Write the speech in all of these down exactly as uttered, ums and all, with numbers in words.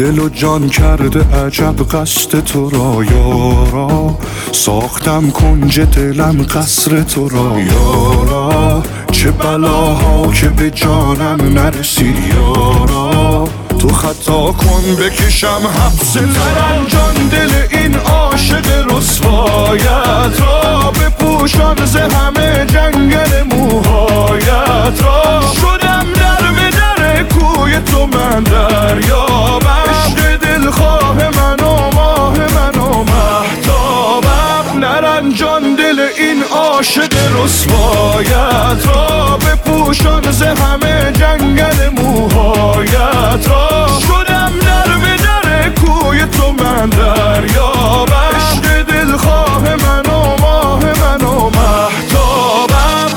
دل و جان کرده عجب قصد تو را یارا، ساختم کنج دلم قصر تو را یارا، چه بلاها که به جانم نرسید یارا، تو خطا کن بکشم حبس ترنجان دل این عاشق رسوایت را، بپوشان ز همه جنگل موهایت را، شدم در به در کوی تو من دریابم، عشق دلخواه من و ماه من و مهتابم، نرنجان دل این عاشق رسوایت را، بپوشان ز همه جنگل موهایت را، شدم در به در کوی تو من دریابم، عشق دلخواه من و ماه من و مهتابم.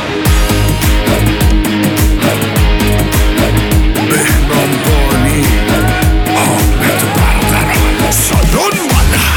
بهنام بانی حامد برقرار سالون والا.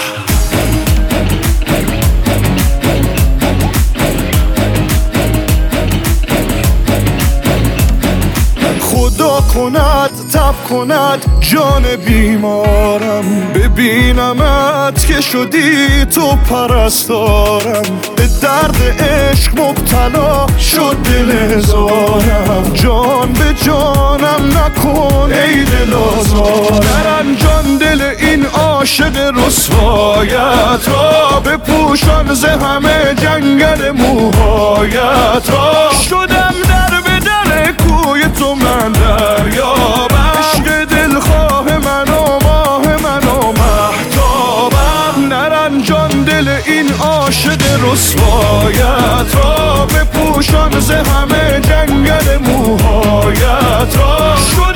خدا کند تب کند جان بیمارم، ببینمت که شدی تو پرستارم، به درد عشق مبتلا شد دل هزارم، جان به جانم نکن ای دل آزارم، نرنجان دل این عاشق رسوایت را، بپوشان ز همه جنگل موهایت را، شدم در به در کوی تو من دریابم، عشق دلخواه من و ماه من و مهتابم، نرنجان دل این عاشق رسوایت را، بپوشان ز همه جنگل موهایت را،